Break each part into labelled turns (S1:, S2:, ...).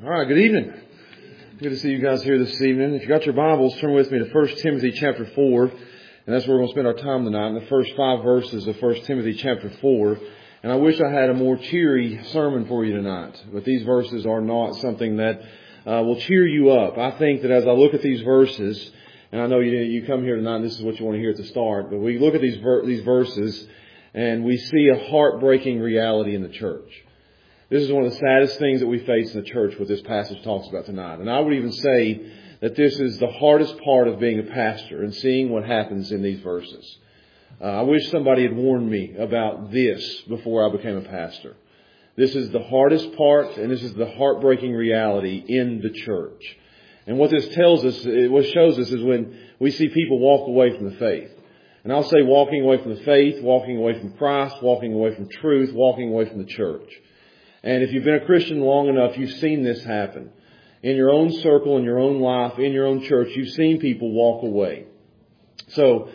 S1: All right, good evening. Good to see you guys here this evening. If you got your Bibles, turn with me to 1 Timothy chapter 4, and that's where we're going to spend our time tonight, in the first 5 verses of 1 Timothy chapter 4. And I wish I had a more cheery sermon for you tonight, but these verses are not something that will cheer you up. I think that as I look at these verses, and I know you come here tonight and this is what you want to hear at the start, but we look at these verses and we see a heartbreaking reality in the church. This is one of the saddest things that we face in the church, what this passage talks about tonight. And I would even say that this is the hardest part of being a pastor and seeing what happens in these verses. I wish somebody had warned me about this before I became a pastor. This is the hardest part, and this is the heartbreaking reality in the church. And what this tells us, what shows us, is when we see people walk away from the faith. And I'll say walking away from the faith, walking away from Christ, walking away from truth, walking away from the church. And if you've been a Christian long enough, you've seen this happen. In your own circle, in your own life, in your own church, you've seen people walk away. So,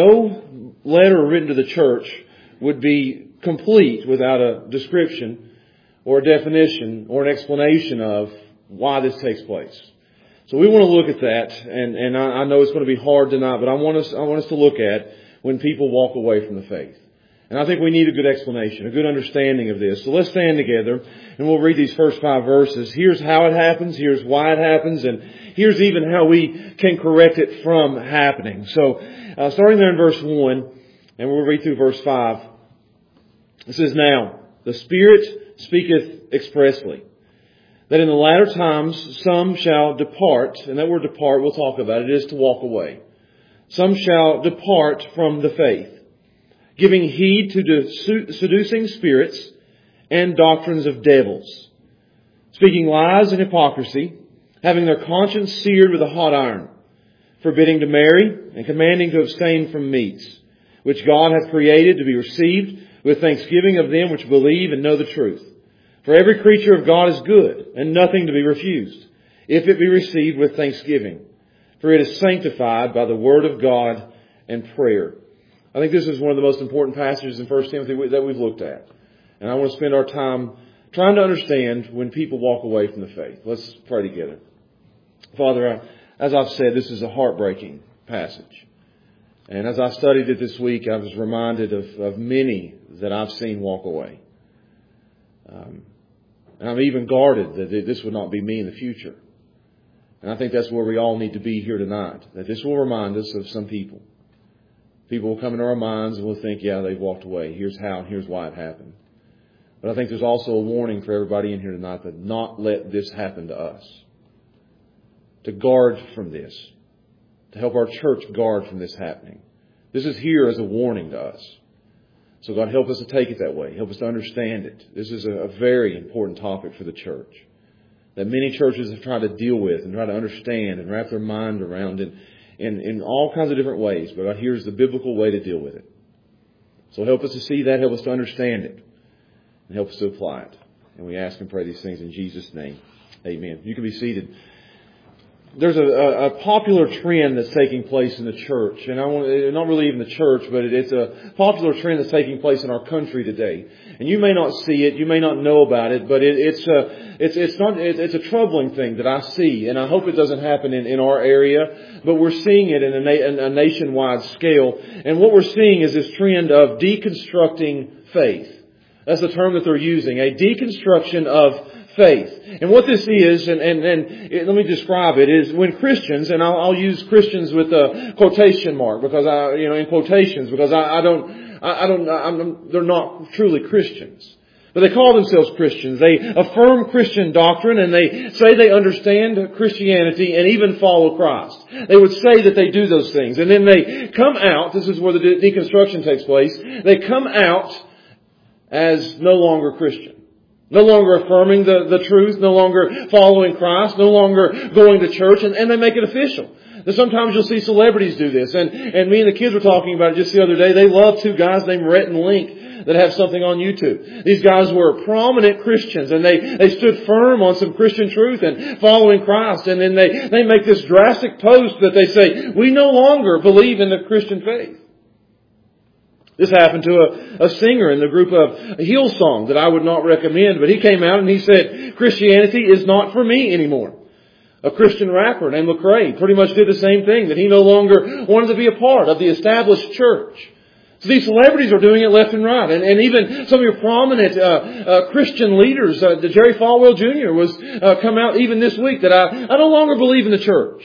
S1: no letter written to the church would be complete without a description or a definition or an explanation of why this takes place. So we want to look at that, and I know it's going to be hard tonight, but I want us to look at when people walk away from the faith. And I think we need a good explanation, a good understanding of this. So let's stand together and we'll read these first 5 verses. Here's how it happens, here's why it happens, and here's even how we can correct it from happening. So starting there in verse 1, and we'll read through verse 5. It says, "Now the Spirit speaketh expressly, that in the latter times some shall depart," and that word depart we'll talk about, it is to walk away. "Some shall depart from the faith, giving heed to seducing spirits and doctrines of devils, speaking lies and hypocrisy, having their conscience seared with a hot iron, forbidding to marry and commanding to abstain from meats, which God hath created to be received with thanksgiving of them which believe and know the truth. For every creature of God is good, and nothing to be refused, if it be received with thanksgiving. For it is sanctified by the word of God and prayer." I think this is one of the most important passages in 1 Timothy that we've looked at. And I want to spend our time trying to understand when people walk away from the faith. Let's pray together. Father, as I've said, this is a heartbreaking passage. And as I studied it this week, I was reminded of many that I've seen walk away. And I'm even guarded that this would not be me in the future. And I think that's where we all need to be here tonight. That this will remind us of some people. People will come into our minds and we'll think, yeah, they've walked away. Here's how and here's why it happened. But I think there's also a warning for everybody in here tonight that not let this happen to us. To guard from this. To help our church guard from this happening. This is here as a warning to us. So God, help us to take it that way. Help us to understand it. This is a very important topic for the church. That many churches have tried to deal with and try to understand and wrap their mind around it. In all kinds of different ways. But here's the biblical way to deal with it. So help us to see that. Help us to understand it. And help us to apply it. And we ask and pray these things in Jesus' name. Amen. You can be seated. There's a popular trend that's taking place in the church. And not really even the church, but it's a popular trend that's taking place in our country today. And you may not see it, you may not know about it, but it's a troubling thing that I see. And I hope it doesn't happen in our area, but we're seeing it in a nationwide scale. And what we're seeing is this trend of deconstructing faith. That's the term that they're using, a deconstruction of faith. And what this is, and let me describe it, is when Christians, and I'll use Christians with a quotation mark because in quotations, because they're not truly Christians. But they call themselves Christians. They affirm Christian doctrine and they say they understand Christianity and even follow Christ. They would say that they do those things. And then they come out, this is where the deconstruction takes place, they come out as no longer Christian. No longer affirming the truth, no longer following Christ, no longer going to church, and they make it official. And sometimes you'll see celebrities do this. And me and the kids were talking about it just the other day. They love 2 guys named Rhett and Link that have something on YouTube. These guys were prominent Christians, and they stood firm on some Christian truth and following Christ. And then they make this drastic post that they say, we no longer believe in the Christian faith. This happened to a singer in the group of Hillsong that I would not recommend, but he came out and he said, Christianity is not for me anymore. A Christian rapper named Lecrae pretty much did the same thing, that he no longer wanted to be a part of the established church. So these celebrities are doing it left and right. And even some of your prominent Christian leaders, Jerry Falwell Jr. was come out even this week that I no longer believe in the church.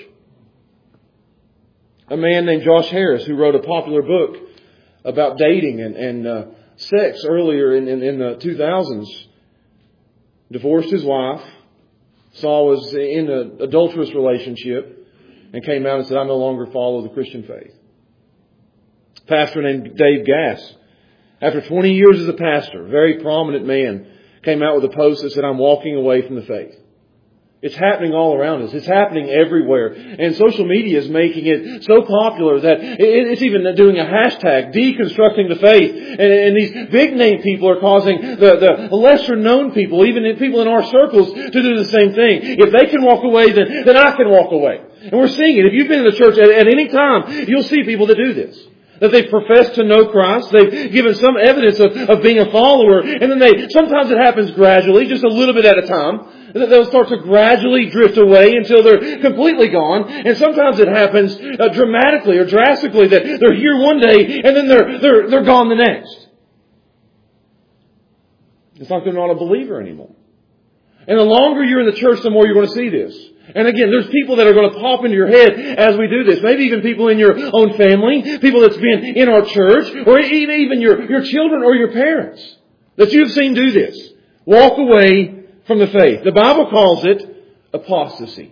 S1: A man named Josh Harris who wrote a popular book about dating and sex earlier in the 2000s, divorced his wife, Saul was in an adulterous relationship, and came out and said, I no longer follow the Christian faith. A pastor named Dave Gass, after 20 years as a pastor, a very prominent man, came out with a post that said, I'm walking away from the faith. It's happening all around us. It's happening everywhere. And social media is making it so popular that it's even doing a hashtag, deconstructing the faith. And these big name people are causing the lesser known people, even people in our circles, to do the same thing. If they can walk away, then I can walk away. And we're seeing it. If you've been in the church at any time, you'll see people that do this. That they profess to know Christ. They've given some evidence of being a follower. And then sometimes it happens gradually, just a little bit at a time. They'll start to gradually drift away until they're completely gone. And sometimes it happens dramatically or drastically that they're here one day and then they're gone the next. It's like they're not a believer anymore. And the longer you're in the church, the more you're going to see this. And again, there's people that are going to pop into your head as we do this. Maybe even people in your own family, people that's been in our church, or even your children or your parents that you've seen do this. Walk away from the faith. The Bible calls it apostasy.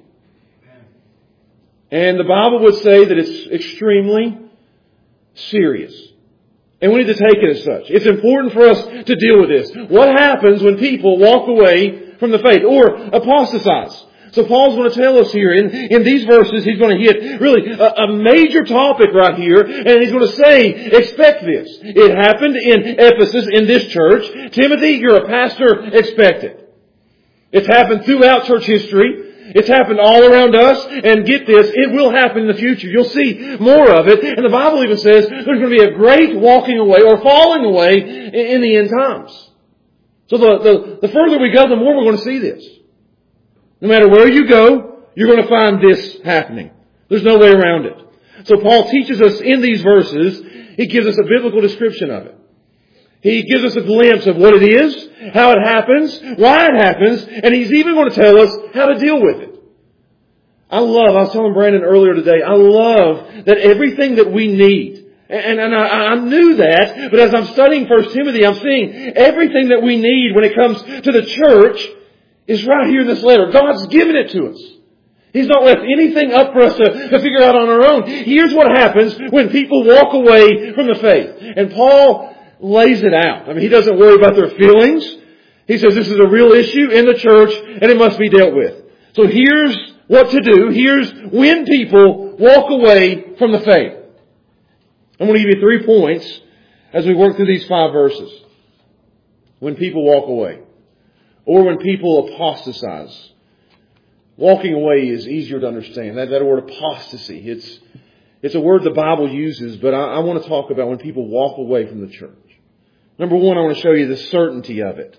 S1: And the Bible would say that it's extremely serious. And we need to take it as such. It's important for us to deal with this. What happens when people walk away from the faith or apostatize? So Paul's going to tell us here in these verses, he's going to hit really a major topic right here. And he's going to say, expect this. It happened in Ephesus, in this church. Timothy, you're a pastor, expect it. It's happened throughout church history. It's happened all around us. And get this, it will happen in the future. You'll see more of it. And the Bible even says there's going to be a great walking away or falling away in the end times. So the further we go, the more we're going to see this. No matter where you go, you're going to find this happening. There's no way around it. So Paul teaches us in these verses, he gives us a biblical description of it. He gives us a glimpse of what it is, how it happens, why it happens, and he's even going to tell us how to deal with it. I was telling Brandon earlier today, I love that everything that we need, and I knew that, but as I'm studying 1 Timothy, I'm seeing everything that we need when it comes to the church is right here in this letter. God's given it to us. He's not left anything up for us to figure out on our own. Here's what happens when people walk away from the faith. And Paul lays it out. I mean, he doesn't worry about their feelings. He says this is a real issue in the church and it must be dealt with. So here's what to do. Here's when people walk away from the faith. I'm going to give you 3 points as we work through these 5 verses. When people walk away. Or when people apostatize. Walking away is easier to understand. That word apostasy, it's a word the Bible uses, but I want to talk about when people walk away from the church. Number 1, I want to show you the certainty of it.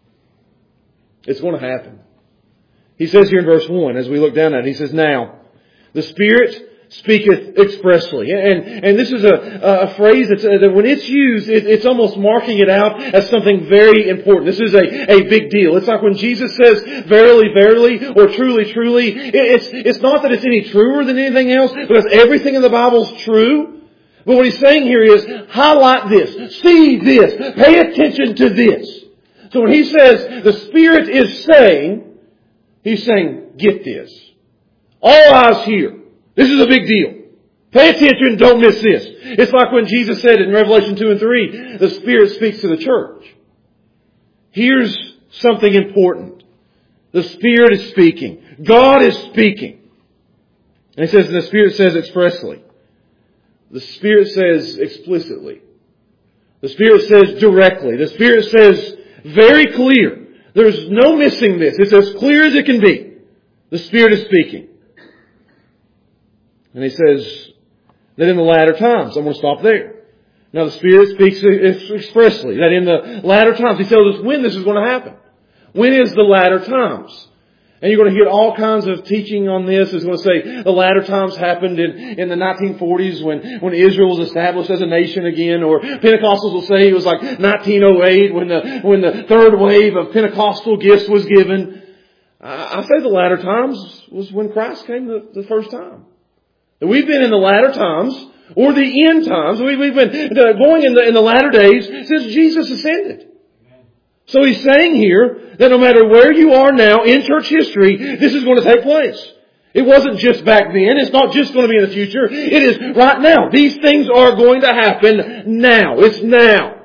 S1: It's going to happen. He says here in verse 1, as we look down at it, he says, now, the Spirit speaketh expressly. And this is a phrase that when it's used, it's almost marking it out as something very important. This is a big deal. It's like when Jesus says, verily, verily, or truly, truly. It's not that it's any truer than anything else, because everything in the Bible is true. But what he's saying here is, highlight this, see this, pay attention to this. So when he says, the Spirit is saying, he's saying, get this. All eyes here. This is a big deal. Pay attention, don't miss this. It's like when Jesus said in Revelation 2 and 3, the Spirit speaks to the church. Here's something important. The Spirit is speaking. God is speaking. And he says, the Spirit says expressly. The Spirit says explicitly. The Spirit says directly. The Spirit says very clear. There's no missing this. It's as clear as it can be. The Spirit is speaking. And he says that in the latter times, I'm going to stop there. Now the Spirit speaks expressly that in the latter times, He tells us when this is going to happen. When is the latter times? And you're going to hear all kinds of teaching on this. It's going to say the latter times happened in the 1940s when Israel was established as a nation again. Or Pentecostals will say it was like 1908 when the third wave of Pentecostal gifts was given. I say the latter times was when Christ came the first time. That we've been in the latter times or the end times. We've been going in the latter days since Jesus ascended. So He's saying here that no matter where you are now in church history, this is going to take place. It wasn't just back then. It's not just going to be in the future. It is right now. These things are going to happen now. It's now.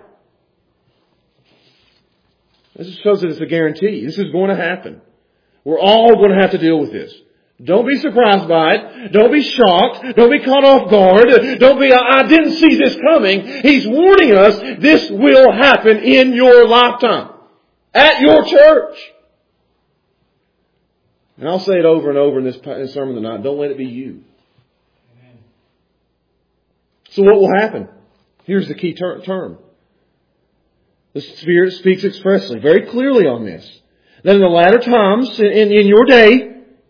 S1: This shows that it's a guarantee. This is going to happen. We're all going to have to deal with this. Don't be surprised by it. Don't be shocked. Don't be caught off guard. Don't be, I didn't see this coming. He's warning us this will happen in your lifetime. At your church. And I'll say it over and over in this sermon tonight. Don't let it be you. Amen. So what will happen? Here's the key term. The Spirit speaks expressly, very clearly on this. That in the latter times, in your day,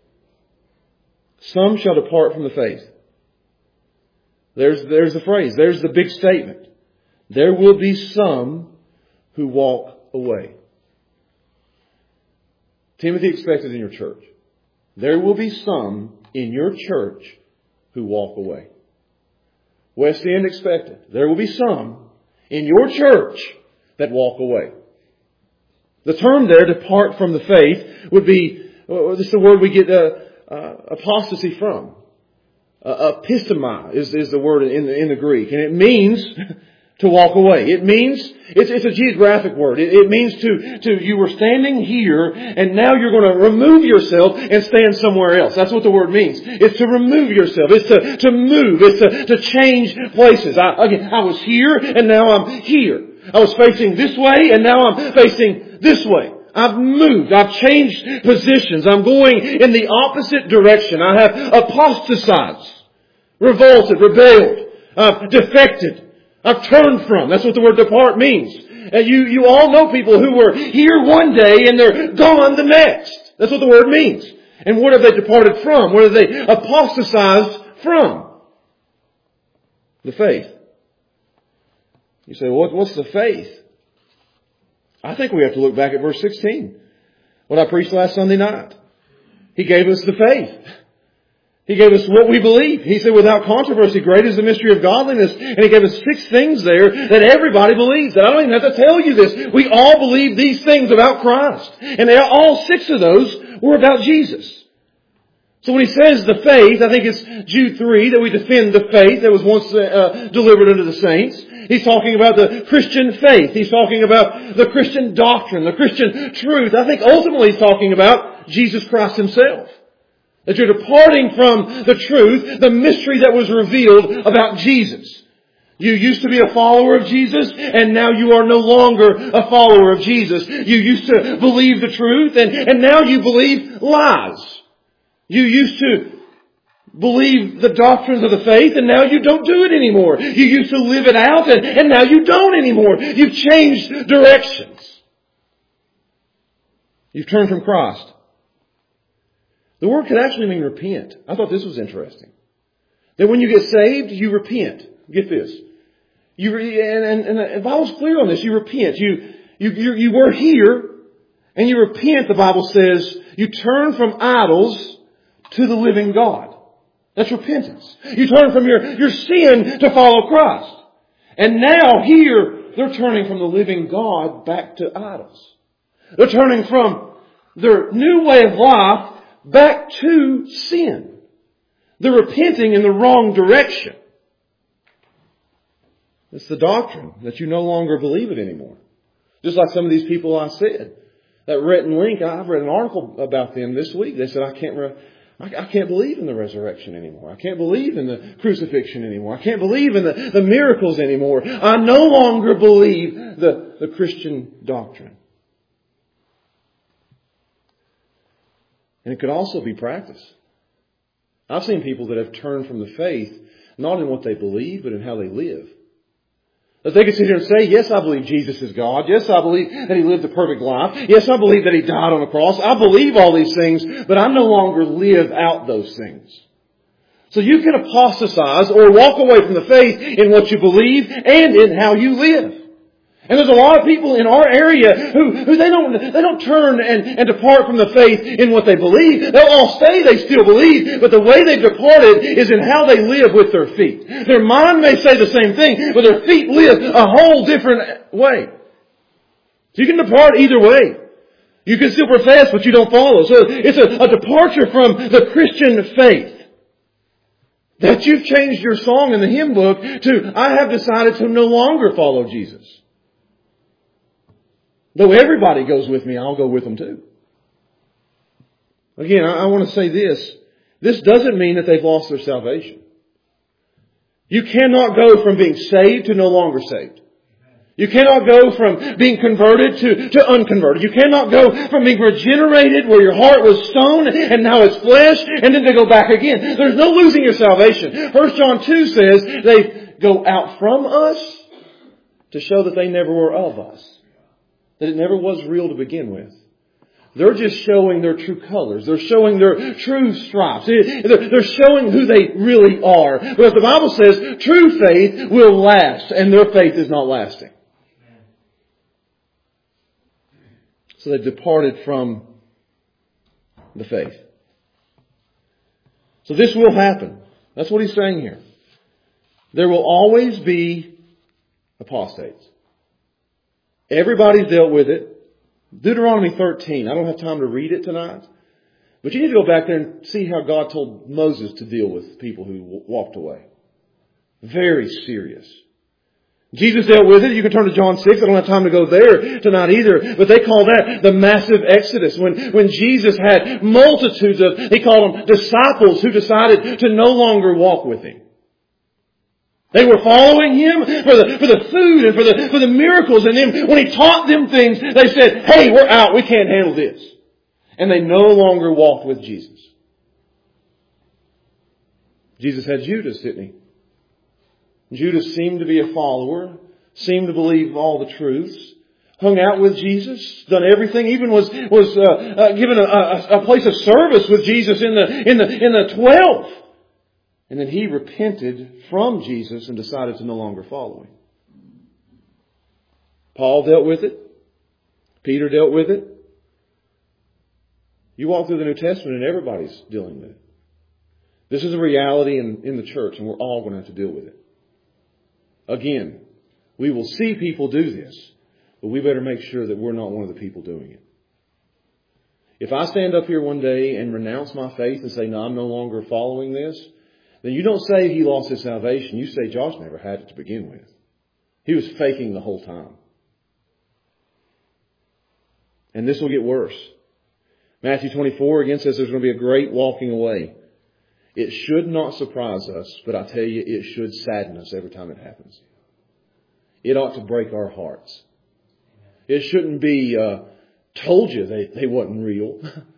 S1: some shall depart from the faith. There's the phrase. There's the big statement. There will be some who walk away. Timothy expected in your church. There will be some in your church who walk away. West End expected. There will be some in your church that walk away. The term there, depart from the faith, would be, this is the word we get apostasy from. Epistema is the word in the Greek. And it means to walk away. It means, it's a geographic word. It means you were standing here and now you're going to remove yourself and stand somewhere else. That's what the word means. It's to remove yourself. It's to move. It's to change places. I was here and now I'm here. I was facing this way and now I'm facing this way. I've moved. I've changed positions. I'm going in the opposite direction. I have apostatized, revolted, rebelled, defected. I've turned from. That's what the word depart means. You all know people who were here one day and they're gone the next. That's what the word means. And what have they departed from? What have they apostatized from? The faith. You say, well, what's the faith? I think we have to look back at verse 16. What I preached last Sunday night. He gave us the faith. He gave us what we believe. He said, without controversy, great is the mystery of godliness. And He gave us 6 things there that everybody believes. That I don't even have to tell you this. We all believe these things about Christ. And all 6 of those were about Jesus. So when he says the faith, I think it's Jude 3 that we defend the faith that was once delivered unto the saints. He's talking about the Christian faith. He's talking about the Christian doctrine, the Christian truth. I think ultimately he's talking about Jesus Christ Himself. That you're departing from the truth, the mystery that was revealed about Jesus. You used to be a follower of Jesus, and now you are no longer a follower of Jesus. You used to believe the truth, and now you believe lies. You used to believe the doctrines of the faith, and now you don't do it anymore. You used to live it out, and now you don't anymore. You've changed directions. You've turned from Christ. The word could actually mean repent. I thought this was interesting. That when you get saved, you repent. Get this. And the Bible's clear on this. You repent. You were here, and you repent, the Bible says. You turn from idols to the living God. That's repentance. You turn from your sin to follow Christ. And now here, they're turning from the living God back to idols. They're turning from their new way of life back to sin. They're repenting in the wrong direction. It's the doctrine that you no longer believe it anymore. Just like some of these people I said. That Rhett and Link, I've read an article about them this week. They said, I can't believe in the resurrection anymore. I can't believe in the crucifixion anymore. I can't believe in the miracles anymore. I no longer believe the Christian doctrine. And it could also be practice. I've seen people that have turned from the faith, not in what they believe, but in how they live. That they could sit here and say, yes, I believe Jesus is God. Yes, I believe that He lived a perfect life. Yes, I believe that He died on the cross. I believe all these things, but I no longer live out those things. So you can apostatize or walk away from the faith in what you believe and in how you live. And there's a lot of people in our area who they don't turn and depart from the faith in what they believe. They'll all say they still believe, but the way they've departed is in how they live with their feet. Their mind may say the same thing, but their feet live a whole different way. So you can depart either way. You can still profess, but you don't follow. So it's a departure from the Christian faith. That you've changed your song in the hymn book to, I have decided to no longer follow Jesus. Though everybody goes with me, I'll go with them too. Again, I want to say this. This doesn't mean that they've lost their salvation. You cannot go from being saved to no longer saved. You cannot go from being converted to unconverted. You cannot go from being regenerated where your heart was stone and now it's flesh and then to go back again. There's no losing your salvation. 1 John 2 says they go out from us to show that they never were of us. That it never was real to begin with. They're just showing their true colors. They're showing their true stripes. They're showing who they really are. Because the Bible says true faith will last, and their faith is not lasting. So they've departed from the faith. So this will happen. That's what he's saying here. There will always be apostates. Everybody's dealt with it. Deuteronomy 13. I don't have time to read it tonight. But you need to go back there and see how God told Moses to deal with people who walked away. Very serious. Jesus dealt with it. You can turn to John 6. I don't have time to go there tonight either. But they call that the massive exodus. When Jesus had multitudes of, he called them disciples who decided to no longer walk with Him. They were following Him for the food and for the miracles. And then when He taught them things, they said, hey, we're out. We can't handle this. And they no longer walked with Jesus. Jesus had Judas, didn't He? Judas seemed to be a follower, seemed to believe all the truths, hung out with Jesus, done everything, even was given a place of service with Jesus in the 12. And then he repented from Jesus and decided to no longer follow Him. Paul dealt with it. Peter dealt with it. You walk through the New Testament and everybody's dealing with it. This is a reality in the church, and we're all going to have to deal with it. Again, we will see people do this, but we better make sure that we're not one of the people doing it. If I stand up here one day and renounce my faith and say, no, I'm no longer following this, then you don't say he lost his salvation. You say Josh never had it to begin with. He was faking the whole time. And this will get worse. Matthew 24 again says there's going to be a great walking away. It should not surprise us, but I tell you, it should sadden us every time it happens. It ought to break our hearts. It shouldn't be, told you they wasn't real.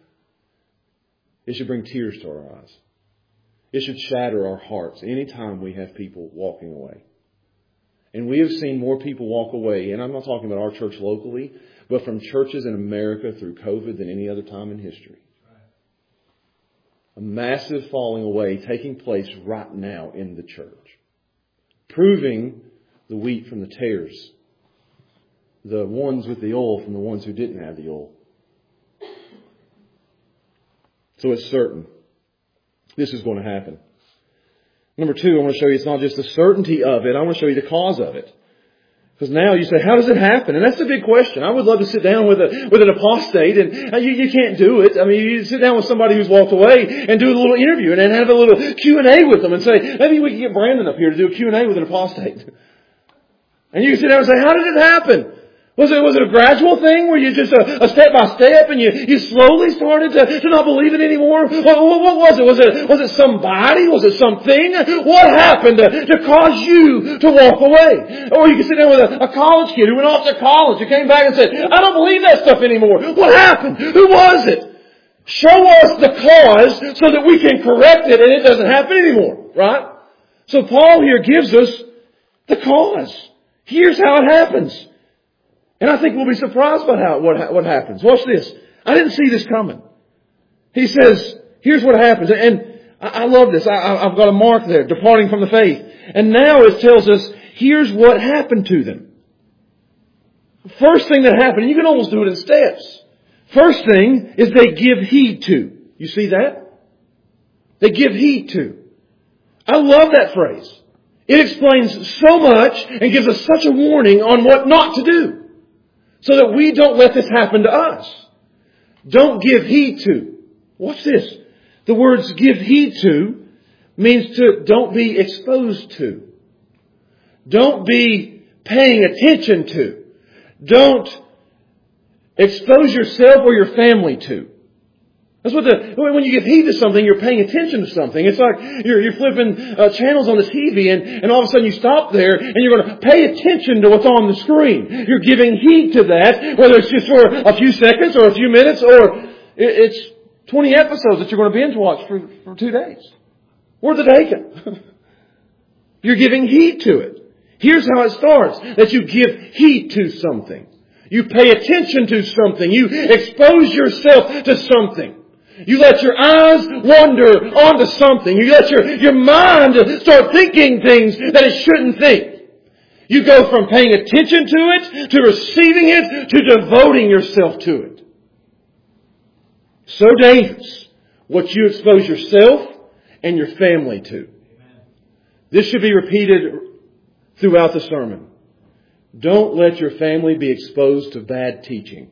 S1: It should bring tears to our eyes. It should shatter our hearts anytime we have people walking away. And we have seen more people walk away, and I'm not talking about our church locally, but from churches in America through COVID than any other time in history. A massive falling away taking place right now in the church. Proving the wheat from the tares. The ones with the oil from the ones who didn't have the oil. So it's certain. This is going to happen. Number 2, I want to show you it's not just the certainty of it. I want to show you the cause of it. Because now you say, how does it happen? And that's the big question. I would love to sit down with an apostate, and you can't do it. I mean, you sit down with somebody who's walked away and do a little interview and then have a little Q&A with them and say, maybe we can get Brandon up here to do a Q&A with an apostate. And you can sit down and say, how did it happen? Was it a gradual thing where you just a step by step and you slowly started to not believe it anymore? What was it? Was it somebody? Was it something? What happened to cause you to walk away? Or you can sit down with a college kid who went off to college and came back and said, I don't believe that stuff anymore. What happened? Who was it? Show us the cause so that we can correct it and it doesn't happen anymore. Right? So Paul here gives us the cause. Here's how it happens. And I think we'll be surprised by what happens. Watch this. I didn't see this coming. He says, here's what happens. And I love this. I've got a mark there, departing from the faith. And now it tells us, here's what happened to them. First thing that happened, and you can almost do it in steps. First thing is they give heed to. You see that? They give heed to. I love that phrase. It explains so much and gives us such a warning on what not to do. So that we don't let this happen to us. Don't give heed to. Watch this. The words give heed to means to don't be exposed to. Don't be paying attention to. Don't expose yourself or your family to. That's when you give heed to something, you're paying attention to something. It's like you're flipping channels on the TV and all of a sudden you stop there and you're going to pay attention to what's on the screen. You're giving heed to that, whether it's just for a few seconds or a few minutes or it's 20 episodes that you're going to binge watch for 2 days. Where's it taken? You're giving heed to it. Here's how it starts, that you give heed to something. You pay attention to something. You expose yourself to something. You let your eyes wander onto something. You let your mind start thinking things that it shouldn't think. You go from paying attention to it, to receiving it, to devoting yourself to it. So dangerous what you expose yourself and your family to. This should be repeated throughout the sermon. Don't let your family be exposed to bad teaching.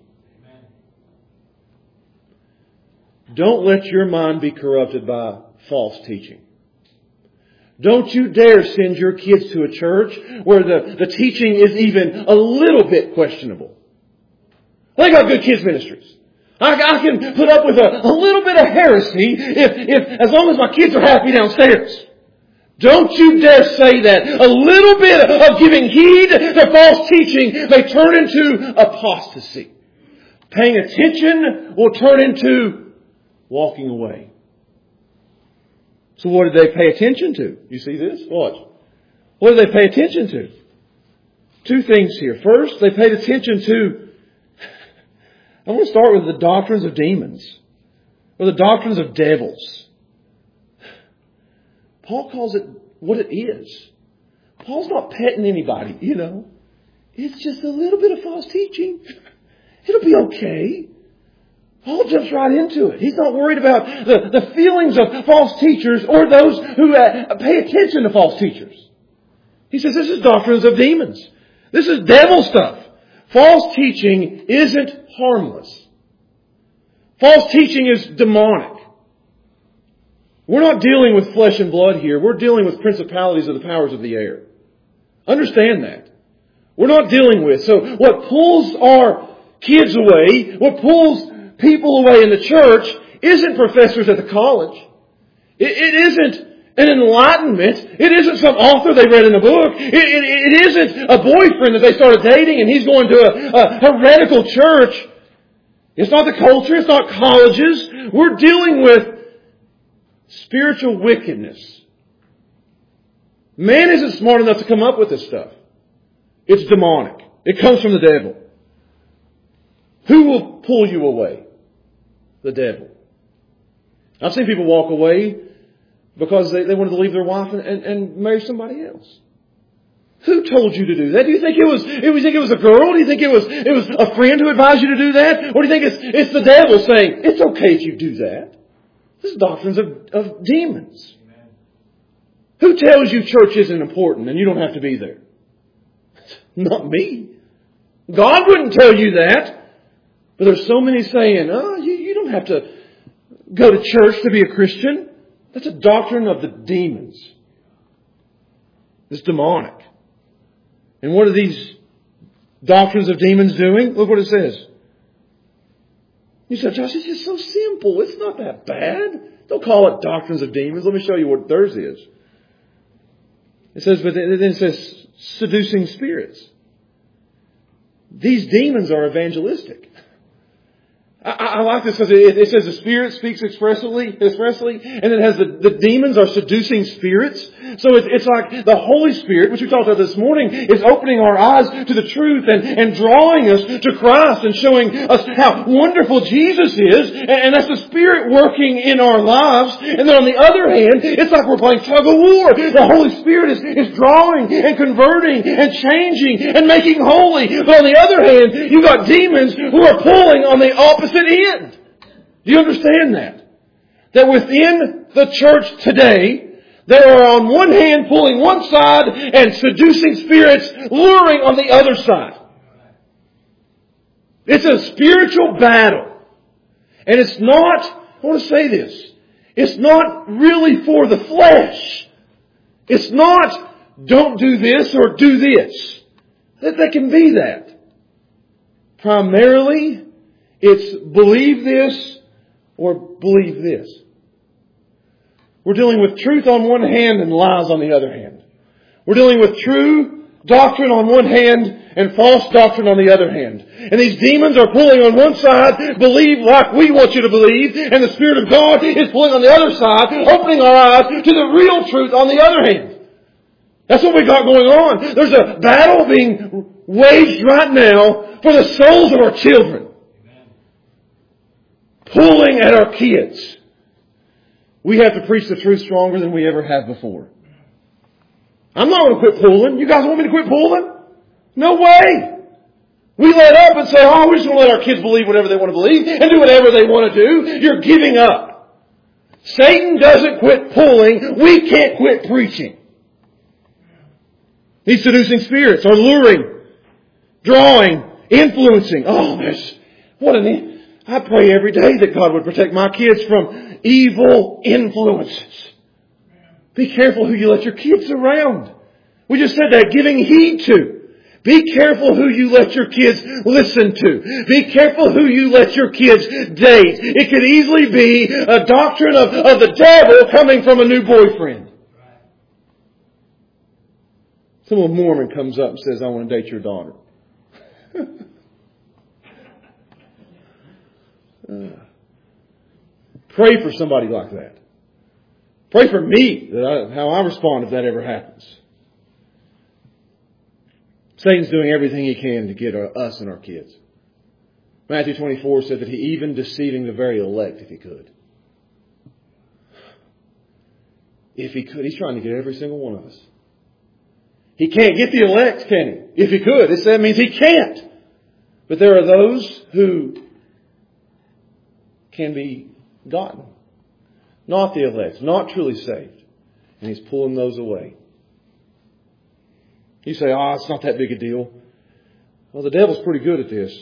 S1: Don't let your mind be corrupted by false teaching. Don't you dare send your kids to a church where the teaching is even a little bit questionable. They got good kids ministries. I can put up with a little bit of heresy if as long as my kids are happy downstairs. Don't you dare say that. A little bit of giving heed to false teaching may turn into apostasy. Paying attention will turn into walking away. So what did they pay attention to? You see this? Watch. What did they pay attention to? 2 things here. First, they paid attention to, I'm going to start with the doctrines of demons. Or the doctrines of devils. Paul calls it what it is. Paul's not petting anybody, you know. It's just a little bit of false teaching. It'll be okay. Paul jumps right into it. He's not worried about the feelings of false teachers or those who pay attention to false teachers. He says this is doctrines of demons. This is devil stuff. False teaching isn't harmless. False teaching is demonic. We're not dealing with flesh and blood here. We're dealing with principalities of the powers of the air. Understand that. We're not dealing with. So what pulls our kids away, what pulls people away in the church isn't professors at the college. It isn't an enlightenment. It isn't some author they read in a book. It isn't a boyfriend that they started dating and he's going to a heretical church. It's not the culture. It's not colleges. We're dealing with spiritual wickedness. Man isn't smart enough to come up with this stuff. It's demonic. It comes from the devil. Who will pull you away? The devil. I've seen people walk away because they wanted to leave their wife and marry somebody else. Who told you to do that? Do you think it was a girl? Do you think it was a friend who advised you to do that? Or do you think it's the devil saying, it's okay if you do that? This is doctrines of demons. Amen. Who tells you church isn't important and you don't have to be there? Not me. God wouldn't tell you that. But there's so many saying, you don't have to go to church to be a Christian. That's a doctrine of the demons. It's demonic. And what are these doctrines of demons doing? Look what it says. You said, Josh, it's just so simple. It's not that bad. Don't call it doctrines of demons. Let me show you what theirs is. It says, but then it says seducing spirits. These demons are evangelistic. I like this because it says the Spirit speaks expressly, and it has the demons are seducing spirits. So it's like the Holy Spirit, which we talked about this morning, is opening our eyes to the truth and drawing us to Christ and showing us how wonderful Jesus is. And that's the Spirit working in our lives. And then on the other hand, it's like we're playing tug of war. The Holy Spirit is drawing and converting and changing and making holy. But on the other hand, you've got demons who are pulling on the opposite end. Do you understand that? That within the church today, they are on one hand pulling one side and seducing spirits luring on the other side. It's a spiritual battle. And it's not, I want to say this, it's not really for the flesh. It's not, don't do this or do this. That can be that. Primarily, it's believe this or believe this. We're dealing with truth on one hand and lies on the other hand. We're dealing with true doctrine on one hand and false doctrine on the other hand. And these demons are pulling on one side, believe like we want you to believe, and the Spirit of God is pulling on the other side, opening our eyes to the real truth on the other hand. That's what we got going on. There's a battle being waged right now for the souls of our children. Pulling at our kids. We have to preach the truth stronger than we ever have before. I'm not going to quit pulling. You guys want me to quit pulling? No way. We let up and say, oh, we're just going to let our kids believe whatever they want to believe and do whatever they want to do. You're giving up. Satan doesn't quit pulling. We can't quit preaching. These seducing spirits are luring, drawing, influencing. Oh, I pray every day that God would protect my kids from evil influences. Be careful who you let your kids around. We just said that, giving heed to. Be careful who you let your kids listen to. Be careful who you let your kids date. It could easily be a doctrine of the devil coming from a new boyfriend. Some Mormon comes up and says, I want to date your daughter. Pray for somebody like that. Pray for me, how I respond if that ever happens. Satan's doing everything he can to get us and our kids. Matthew 24 said that he even deceiving the very elect if he could. If he could, he's trying to get every single one of us. He can't get the elect, can he? If he could. That means he can't. But there are those who can be gotten. Not the elect. Not truly saved. And he's pulling those away. You say, it's not that big a deal. Well, the devil's pretty good at this.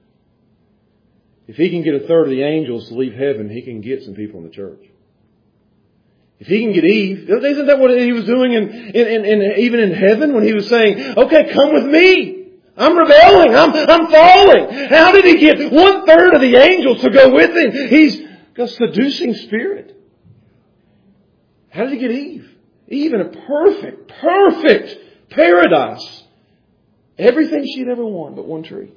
S1: If he can get a third of the angels to leave heaven, he can get some people in the church. If he can get Eve, isn't that what he was doing even in heaven when he was saying, okay, come with me. I'm rebelling. I'm falling. How did he get 1/3 of the angels to go with him? He's a seducing spirit. How did he get Eve? Eve in a perfect paradise. Everything she'd ever wanted but one tree.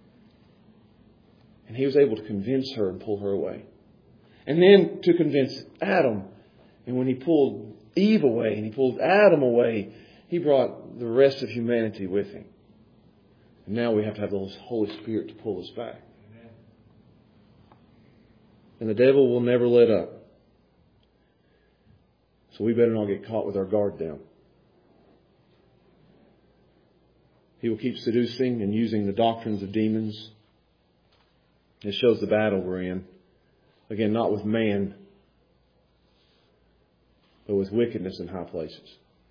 S1: And he was able to convince her and pull her away. And then to convince Adam. And when he pulled Eve away and he pulled Adam away, he brought the rest of humanity with him. And now we have to have the Holy Spirit to pull us back. Amen. And the devil will never let up. So we better not get caught with our guard down. He will keep seducing and using the doctrines of demons. It shows the battle we're in. Again, not with man, but with wickedness in high places.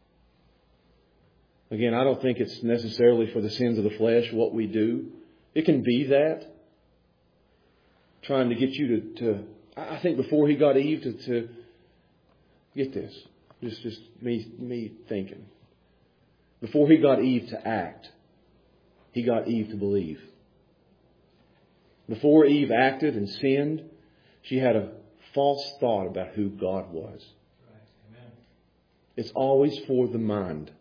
S1: Again, I don't think it's necessarily for the sins of the flesh what we do. It can be that. Trying to get you to I think before he got Eve to get this. Just me thinking. Before he got Eve to act, he got Eve to believe. Before Eve acted and sinned, she had a false thought about who God was. Amen. It's always for the mind.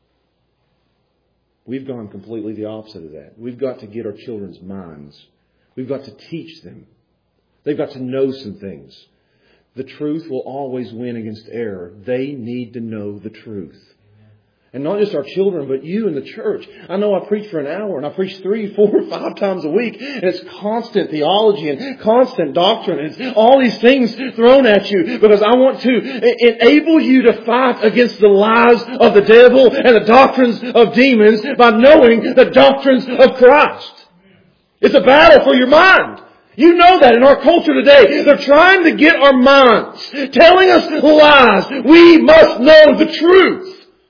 S1: We've gone completely the opposite of that. We've got to get our children's minds We've got to teach them. They've got to know some things. The truth will always win against error. They need to know the truth. And not just our children, but you in the church. I know I preach for an hour and I preach 3, 4, 5 times a week. And it's constant theology and constant doctrine. And all these things thrown at you because I want to enable you to fight against the lies of the devil and the doctrines of demons by knowing the doctrines of Christ. It's a battle for your mind. You know that in our culture today. They're trying to get our minds, telling us lies. We must know the truth.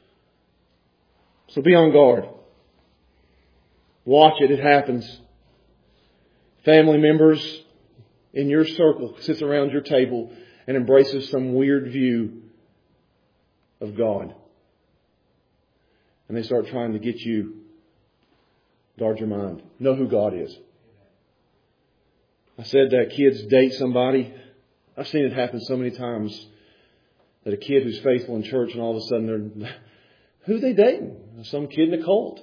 S1: So be on guard. Watch it. It happens. Family members in your circle sits around your table and embraces some weird view of God. And they start trying to get you. Guard your mind. Know who God is. I said that kids date somebody. I've seen it happen so many times that a kid who's faithful in church and all of a sudden they're... Who are they dating? Some kid in a cult.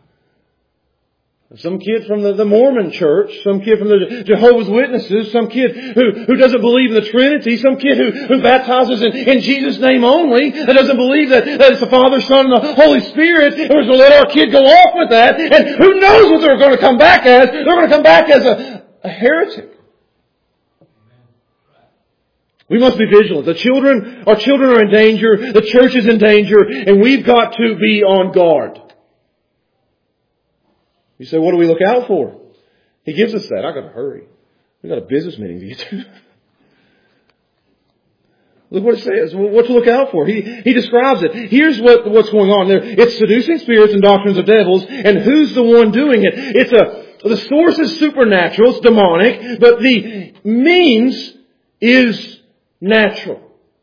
S1: Some kid from the Mormon church. Some kid from the Jehovah's Witnesses. Some kid who doesn't believe in the Trinity. Some kid who baptizes in Jesus' name only. That doesn't believe that it's the Father, Son, and the Holy Spirit. And we're going to let our kid go off with that. And who knows what they're going to come back as. They're going to come back as a heretic. We must be vigilant. Our children are in danger. The church is in danger. And we've got to be on guard. You say, what do we look out for? He gives us that. I've got to hurry. We've got a business meeting to get to. Look what it says. What to look out for. He describes it. Here's what's going on there. It's seducing spirits and doctrines of devils. And who's the one doing it? The source is supernatural. It's demonic. But the means is natural.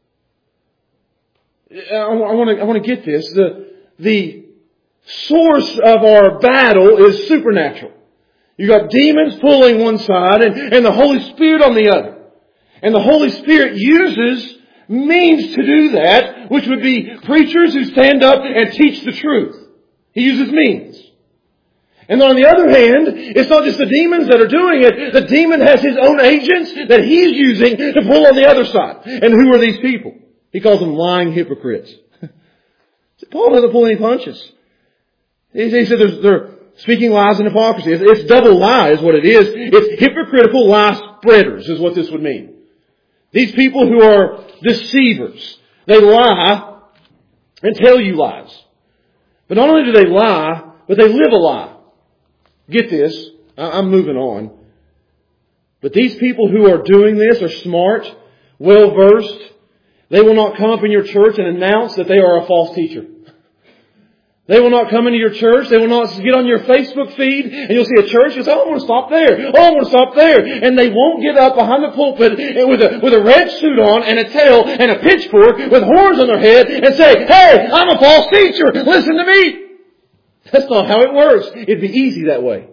S1: I want to get this. The source of our battle is supernatural. You got demons pulling one side and the Holy Spirit on the other. And the Holy Spirit uses means to do that, which would be preachers who stand up and teach the truth. He uses means. And on the other hand, it's not just the demons that are doing it. The demon has his own agents that he's using to pull on the other side. And who are these people? He calls them lying hypocrites. Paul doesn't pull any punches. He said they're speaking lies and hypocrisy. It's double lie is what it is. It's hypocritical lie spreaders is what this would mean. These people who are deceivers. They lie and tell you lies. But not only do they lie, but they live a lie. Get this. I'm moving on. But these people who are doing this are smart, well-versed. They will not come up in your church and announce that they are a false teacher. They will not come into your church. They will not get on your Facebook feed and you'll see a church and say, oh, I want to stop there. Oh, I want to stop there. And they won't get up behind the pulpit with a red suit on and a tail and a pitchfork with horns on their head and say, hey, I'm a false teacher. Listen to me. That's not how it works. It'd be easy that way.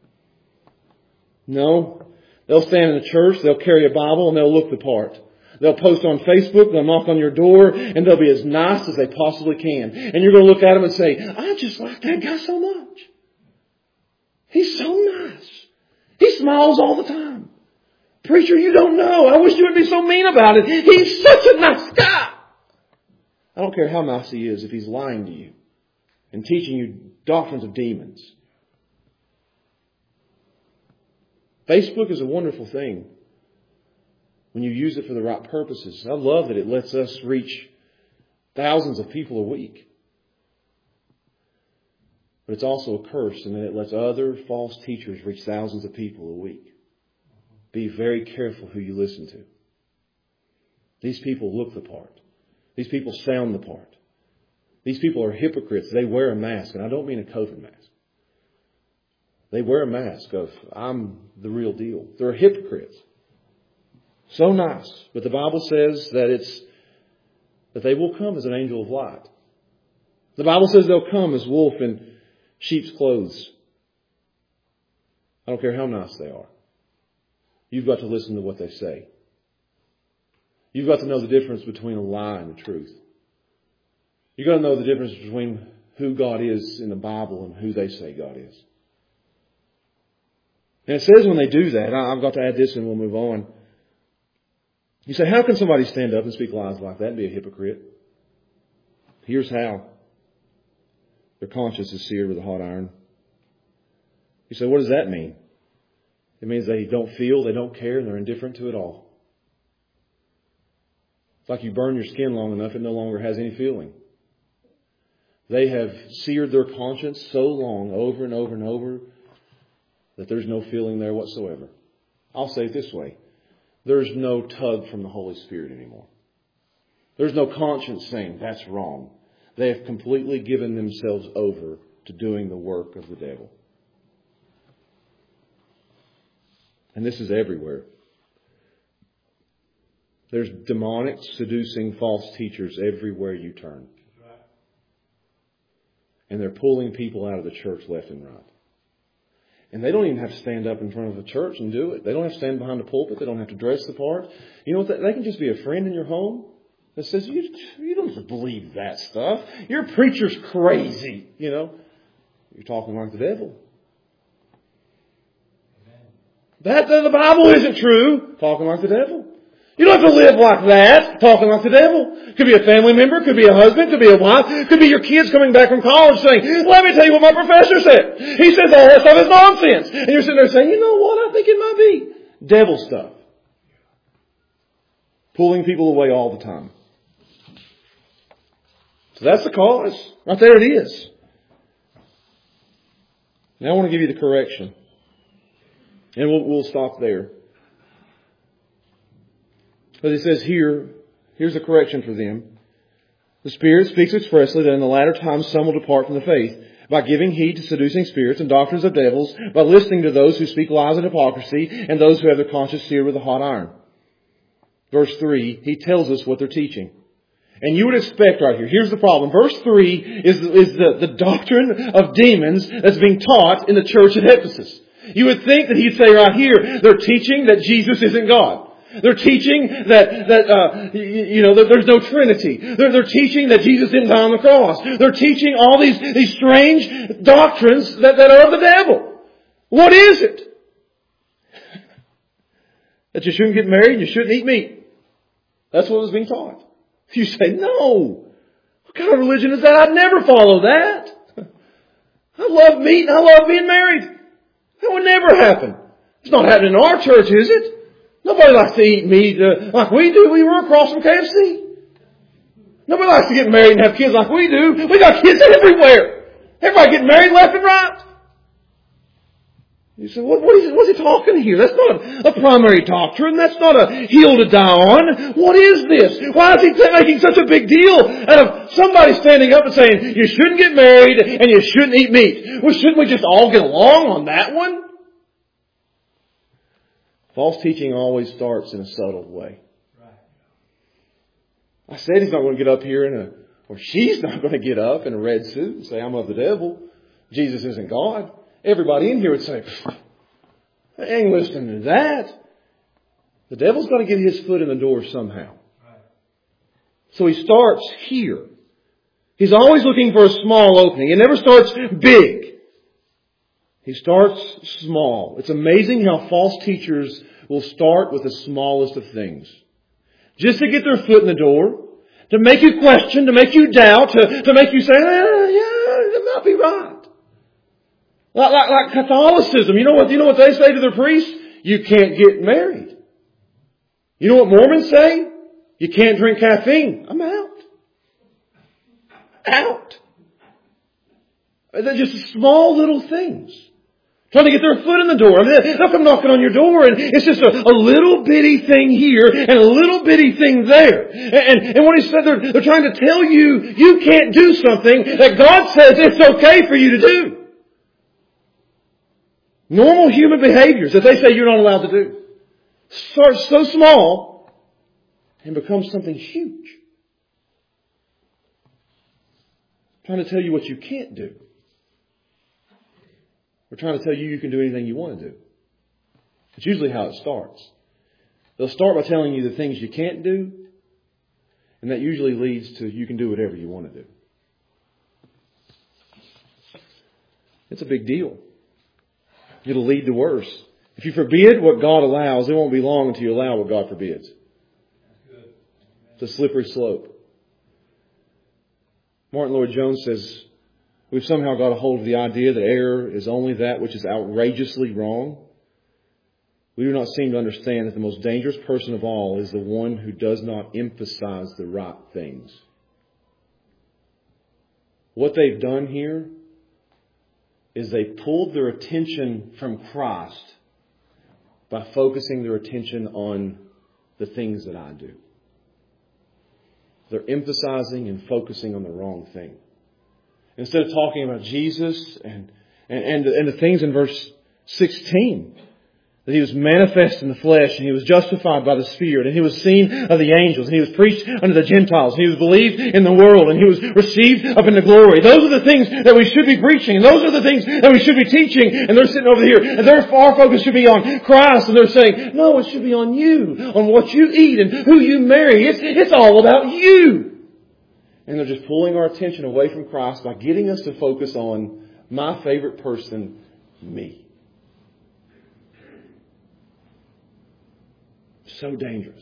S1: No. They'll stand in the church, they'll carry a Bible, and they'll look the part. They'll post on Facebook, they'll knock on your door, and they'll be as nice as they possibly can. And you're going to look at them and say, I just like that guy so much. He's so nice. He smiles all the time. Preacher, you don't know. I wish you would be so mean about it. He's such a nice guy. I don't care how nice he is if he's lying to you and teaching you doctrines of demons. Facebook is a wonderful thing when you use it for the right purposes. I love that it lets us reach thousands of people a week. But it's also a curse in that it lets other false teachers reach thousands of people a week. Be very careful who you listen to. These people look the part. These people sound the part. These people are hypocrites. They wear a mask, and I don't mean a COVID mask. They wear a mask of, I'm the real deal. They're hypocrites. So nice. But the Bible says that they will come as an angel of light. The Bible says they'll come as wolf in sheep's clothes. I don't care how nice they are. You've got to listen to what they say. You've got to know the difference between a lie and the truth. You've got to know the difference between who God is in the Bible and who they say God is. And it says when they do that, I've got to add this and we'll move on. You say, how can somebody stand up and speak lies like that and be a hypocrite? Here's how. Their conscience is seared with a hot iron. You say, what does that mean? It means they don't feel, they don't care, and they're indifferent to it all. It's like you burn your skin long enough, it no longer has any feeling. They have seared their conscience so long, over and over and over, that there's no feeling there whatsoever. I'll say it this way. There's no tug from the Holy Spirit anymore. There's no conscience saying, that's wrong. They have completely given themselves over to doing the work of the devil. And this is everywhere. There's demonic, seducing, false teachers everywhere you turn. And they're pulling people out of the church left and right. And they don't even have to stand up in front of the church and do it. They don't have to stand behind the pulpit. They don't have to dress the part. You know what? They can just be a friend in your home that says, you don't believe that stuff. Your preacher's crazy. You know, you're talking like the devil. That the Bible isn't true. Talking like the devil. You don't have to live like that. Talking like the devil. Could be a family member. Could be a husband. Could be a wife. Could be your kids coming back from college saying, let me tell you what my professor said. He says all that stuff is nonsense. And you're sitting there saying, you know what? I think it might be devil stuff. Pulling people away all the time. So that's the cause. Right there it is. Now I want to give you the correction. And we'll stop there. But it says here's the correction for them. The Spirit speaks expressly that in the latter times some will depart from the faith by giving heed to seducing spirits and doctrines of devils, by listening to those who speak lies and hypocrisy, and those who have their conscience seared with a hot iron. Verse 3, he tells us what they're teaching. And you would expect right here, here's the problem. Verse 3 is the doctrine of demons that's being taught in the church at Ephesus. You would think that he'd say right here, they're teaching that Jesus isn't God. They're teaching that there's no Trinity. They're teaching that Jesus didn't die on the cross. They're teaching all these strange doctrines that are of the devil. What is it? That you shouldn't get married and you shouldn't eat meat. That's what was being taught. You say, no. What kind of religion is that? I'd never follow that. I love meat and I love being married. That would never happen. It's not happening in our church, is it? Nobody likes to eat meat like we do. We were across from KFC. Nobody likes to get married and have kids like we do. We got kids everywhere. Everybody getting married left and right. You say, what's he talking here? That's not a primary doctrine. That's not a hill to die on. What is this? Why is he making such a big deal out of somebody standing up and saying, you shouldn't get married and you shouldn't eat meat? Well, shouldn't we just all get along on that one? False teaching always starts in a subtle way. I said he's not going to get up here or she's not going to get up in a red suit and say, I'm of the devil. Jesus isn't God. Everybody in here would say, I ain't listening to that. The devil's got to get his foot in the door somehow. So he starts here. He's always looking for a small opening. He never starts big. He starts small. It's amazing how false teachers will start with the smallest of things. Just to get their foot in the door, to make you question, to make you doubt, to make you say, yeah, that might be right. Like Catholicism. You know what they say to their priests? You can't get married. You know what Mormons say? You can't drink caffeine. I'm out. Out. They're just small little things. Trying to get their foot in the door. I mean, they'll come knocking on your door and it's just a little bitty thing here and a little bitty thing there. And what he said, they're trying to tell you, you can't do something that God says it's okay for you to do. Normal human behaviors that they say you're not allowed to do. Start so small and become something huge. Trying to tell you what you can't do. We're trying to tell you can do anything you want to do. It's usually how it starts. They'll start by telling you the things you can't do, and that usually leads to you can do whatever you want to do. It's a big deal. It'll lead to worse. If you forbid what God allows, it won't be long until you allow what God forbids. It's a slippery slope. Martin Lloyd-Jones says, we've somehow got a hold of the idea that error is only that which is outrageously wrong. We do not seem to understand that the most dangerous person of all is the one who does not emphasize the right things. What they've done here is they pulled their attention from Christ by focusing their attention on the things that I do. They're emphasizing and focusing on the wrong thing. Instead of talking about Jesus and the things in verse 16, that He was manifest in the flesh, and He was justified by the Spirit, and He was seen of the angels, and He was preached unto the Gentiles, and He was believed in the world, and He was received up into glory. Those are the things that we should be preaching, and those are the things that we should be teaching. And they're sitting over here, and our focus should be on Christ, and they're saying, no, it should be on you, on what you eat and who you marry. It's all about you. And they're just pulling our attention away from Christ by getting us to focus on my favorite person, me. So dangerous.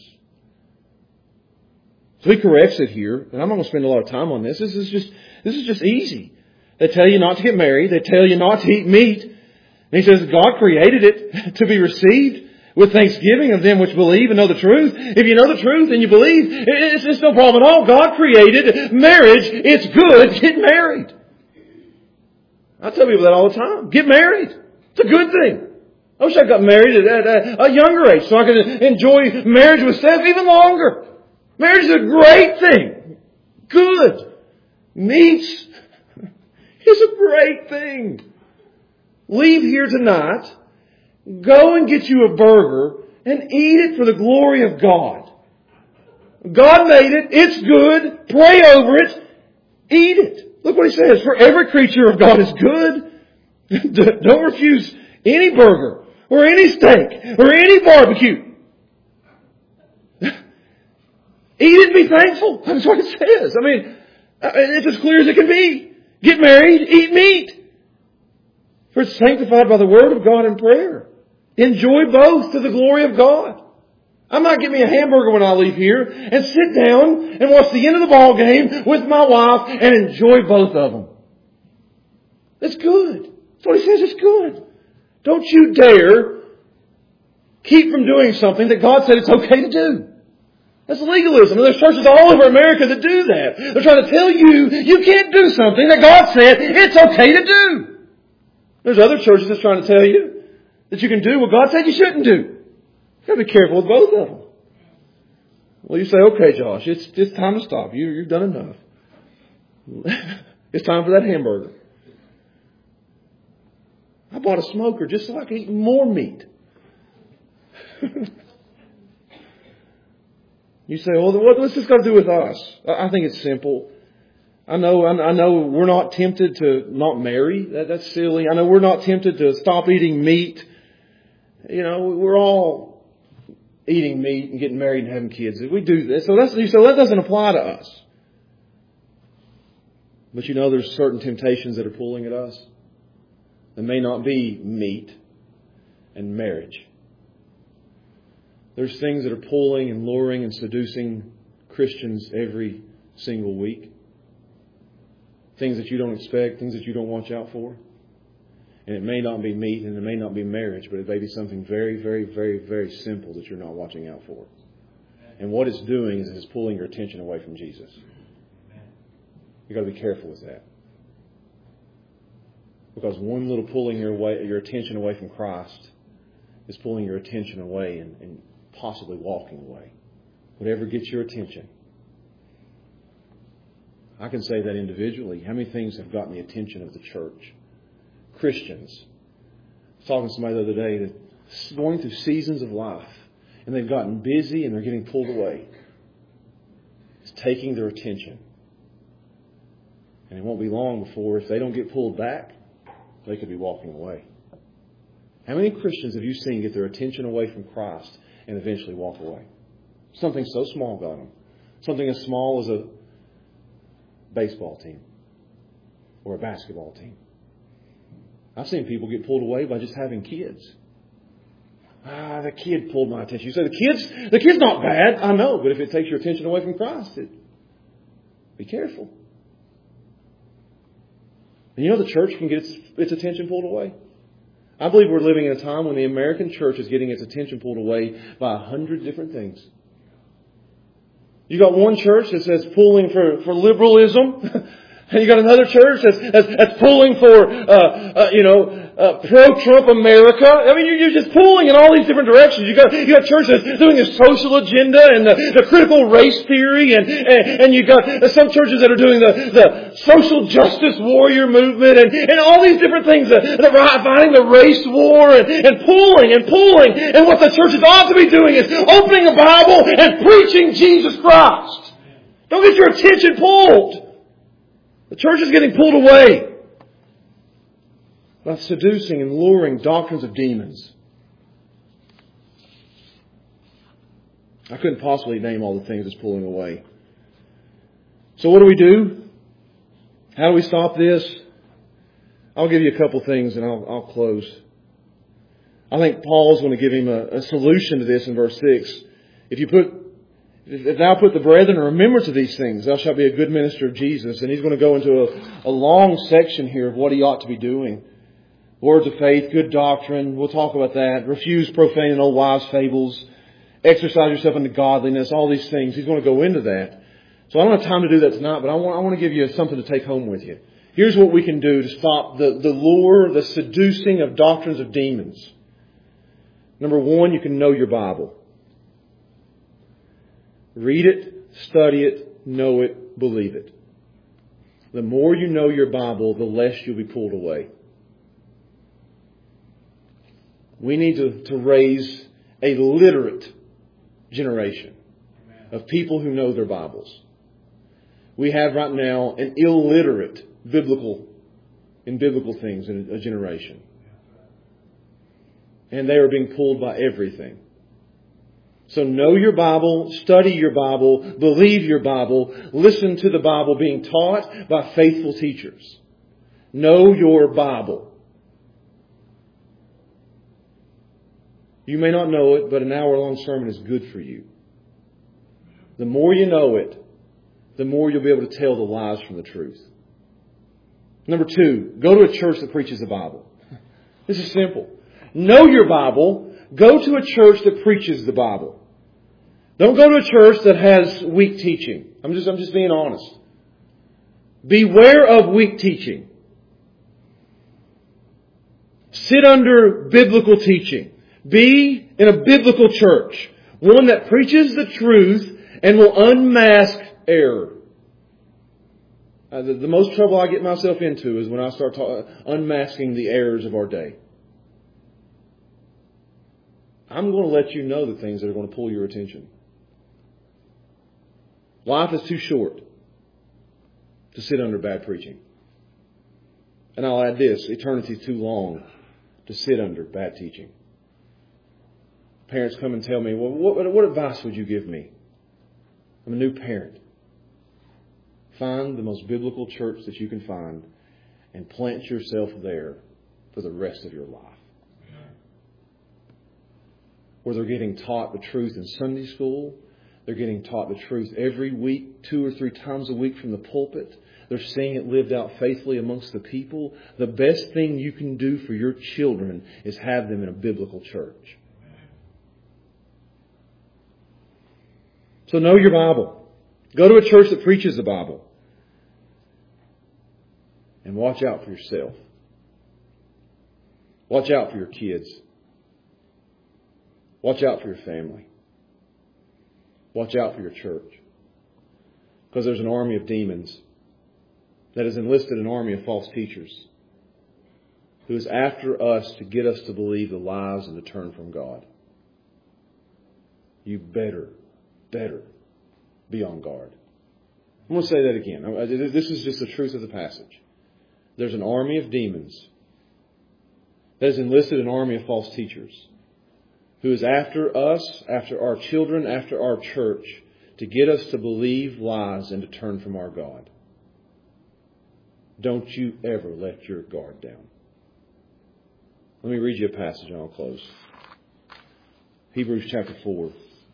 S1: So He corrects it here, and I'm not going to spend a lot of time on this. This is just easy. They tell you not to get married. They tell you not to eat meat. And He says God created it to be received with thanksgiving of them which believe and know the truth. If you know the truth and you believe, it's no problem at all. God created marriage. It's good. Get married. I tell people that all the time. Get married. It's a good thing. I wish I got married at a younger age so I could enjoy marriage with Steph even longer. Marriage is a great thing. Good. Meats is a great thing. Leave here tonight. Go and get you a burger and eat it for the glory of God. God made it. It's good. Pray over it. Eat it. Look what He says. For every creature of God is good. Don't refuse any burger or any steak or any barbecue. Eat it and be thankful. That's what it says. I mean, it's as clear as it can be. Get married, eat meat. For it's sanctified by the Word of God and prayer. Enjoy both to the glory of God. I might get me a hamburger when I leave here and sit down and watch the end of the ball game with my wife and enjoy both of them. It's good. That's what He says. It's good. Don't you dare keep from doing something that God said it's okay to do. That's legalism. And there's churches all over America that do that. They're trying to tell you, you can't do something that God said it's okay to do. There's other churches that's trying to tell you that you can do what God said you shouldn't do. You've got to be careful with both of them. Well, you say, okay, Josh, it's time to stop. You've done enough. It's time for that hamburger. I bought a smoker just so I could eat more meat. You say, well, what's this got to do with us? I think it's simple. I know we're not tempted to not marry. That's silly. I know we're not tempted to stop eating meat. You know, we're all eating meat and getting married and having kids. We do this. So that doesn't apply to us. But you know, there's certain temptations that are pulling at us. There may not be meat and marriage. There's things that are pulling and luring and seducing Christians every single week. Things that you don't expect, things that you don't watch out for. And it may not be meat and it may not be marriage, but it may be something very, very, very, very simple that you're not watching out for. And what it's doing is it's pulling your attention away from Jesus. You've got to be careful with that. Because one little pulling your attention away from Christ is pulling your attention away and possibly walking away. Whatever gets your attention. I can say that individually. How many things have gotten the attention of the church? Christians. I was talking to somebody the other day that's going through seasons of life. And they've gotten busy and they're getting pulled away. It's taking their attention. And it won't be long before, if they don't get pulled back, they could be walking away. How many Christians have you seen get their attention away from Christ and eventually walk away? Something so small got them. Something as small as a baseball team or a basketball team. I've seen people get pulled away by just having kids. The kid pulled my attention. You say, the kid's not bad. I know, but if it takes your attention away from Christ, be careful. And you know the church can get its attention pulled away? I believe we're living in a time when the American church is getting its attention pulled away by 100 different things. You got one church that says pulling for liberalism. And you got another church that's pulling for, pro-Trump America. I mean, you're just pulling in all these different directions. You got churches doing a social agenda and the critical race theory, and you got some churches that are doing the social justice warrior movement, and all these different things that are fighting the race war and pulling. And what the churches ought to be doing is opening the Bible and preaching Jesus Christ. Don't get your attention pulled. The church is getting pulled away by seducing and luring doctrines of demons. I couldn't possibly name all the things it's pulling away. So what do we do? How do we stop this? I'll give you a couple things and I'll close. I think Paul's going to give him a solution to this in verse 6. If thou put the brethren in remembrance of these things, thou shalt be a good minister of Jesus. And he's going to go into a long section here of what he ought to be doing. Words of faith, good doctrine. We'll talk about that. Refuse profane and old wives' fables. Exercise yourself unto godliness. All these things. He's going to go into that. So I don't have time to do that tonight, but I want to give you something to take home with you. Here's what we can do to stop the lure, the seducing of doctrines of demons. Number one, you can know your Bible. Read it, study it, know it, believe it. The more you know your Bible, the less you'll be pulled away. We need to raise a literate generation of people who know their Bibles. We have right now an illiterate biblical things in a generation. And they are being pulled by everything. So know your Bible, study your Bible, believe your Bible, listen to the Bible being taught by faithful teachers. Know your Bible. You may not know it, but an hour-long sermon is good for you. The more you know it, the more you'll be able to tell the lies from the truth. Number two, go to a church that preaches the Bible. This is simple. Know your Bible. Go to a church that preaches the Bible. Don't go to a church that has weak teaching. I'm just being honest. Beware of weak teaching. Sit under biblical teaching. Be in a biblical church. One that preaches the truth and will unmask error. The most trouble I get myself into is when I start unmasking the errors of our day. I'm going to let you know the things that are going to pull your attention. Life is too short to sit under bad preaching. And I'll add this, eternity is too long to sit under bad teaching. Parents come and tell me, well, what advice would you give me? I'm a new parent. Find the most biblical church that you can find and plant yourself there for the rest of your life. Where they're getting taught the truth in Sunday school. They're getting taught the truth every week, 2 or 3 times a week from the pulpit. They're seeing it lived out faithfully amongst the people. The best thing you can do for your children is have them in a biblical church. So know your Bible. Go to a church that preaches the Bible. And watch out for yourself. Watch out for your kids. Watch out for your family. Watch out for your church. Because there's an army of demons that has enlisted an army of false teachers who is after us to get us to believe the lies and to turn from God. You better be on guard. I'm going to say that again. This is just the truth of the passage. There's an army of demons that has enlisted an army of false teachers who is after us, after our children, after our church, to get us to believe lies and to turn from our God. Don't you ever let your guard down. Let me read you a passage and I'll close. Hebrews chapter 4.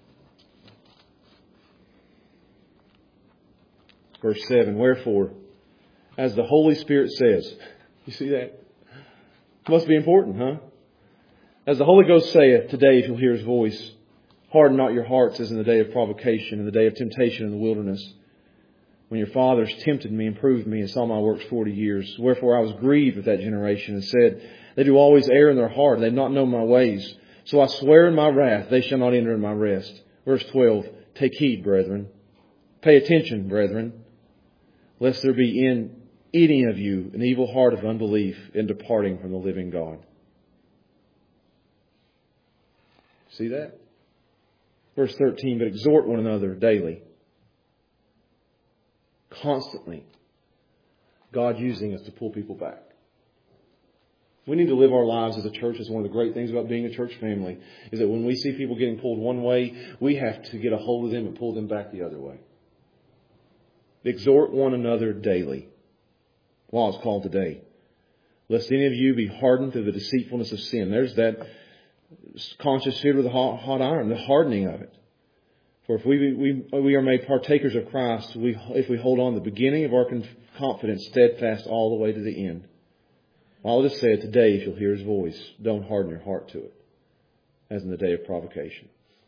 S1: Verse 7. Wherefore, as the Holy Spirit says. You see that? Must be important, huh? As the Holy Ghost saith, today if you'll hear His voice, harden not your hearts as in the day of provocation, in the day of temptation in the wilderness, when your fathers tempted me and proved me and saw my works 40 years. Wherefore I was grieved with that generation and said, they do always err in their heart, and they have not known my ways. So I swear in my wrath, they shall not enter in my rest. Verse 12, take heed, brethren. Pay attention, brethren, lest there be in any of you an evil heart of unbelief in departing from the living God. See that? Verse 13, but exhort one another daily. Constantly. God using us to pull people back. We need to live our lives as a church. That's one of the great things about being a church family, is that when we see people getting pulled one way, we have to get a hold of them and pull them back the other way. Exhort one another daily. While it's called today. Lest any of you be hardened through the deceitfulness of sin. There's that conscious fear with a hot iron, the hardening of it. For if we are made partakers of Christ, if we hold on the beginning of our confidence steadfast all the way to the end. All it is said today, if you'll hear His voice, don't harden your heart to it, as in the day of provocation.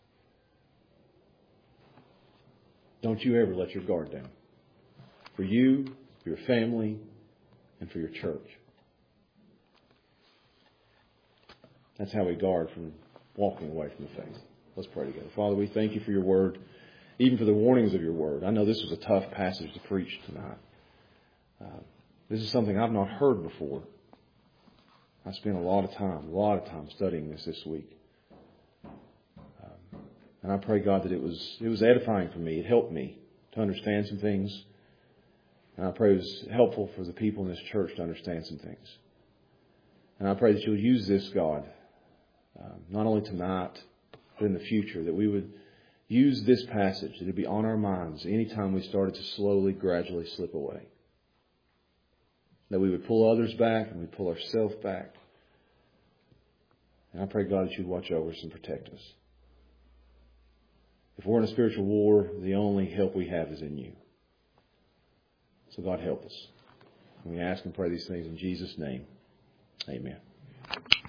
S1: Don't you ever let your guard down. For you, for your family, and for your church. That's how we guard from walking away from the faith. Let's pray together. Father, we thank You for Your Word, even for the warnings of Your Word. I know this was a tough passage to preach tonight. This is something I've not heard before. I spent a lot of time studying this week. And I pray, God, that it was edifying for me. It helped me to understand some things. And I pray it was helpful for the people in this church to understand some things. And I pray that You'll use this, God, not only tonight, but in the future, that we would use this passage, that it would be on our minds anytime we started to slowly, gradually slip away. That we would pull others back and we'd pull ourselves back. And I pray, God, that You'd watch over us and protect us. If we're in a spiritual war, the only help we have is in You. So God, help us. And we ask and pray these things in Jesus' name. Amen.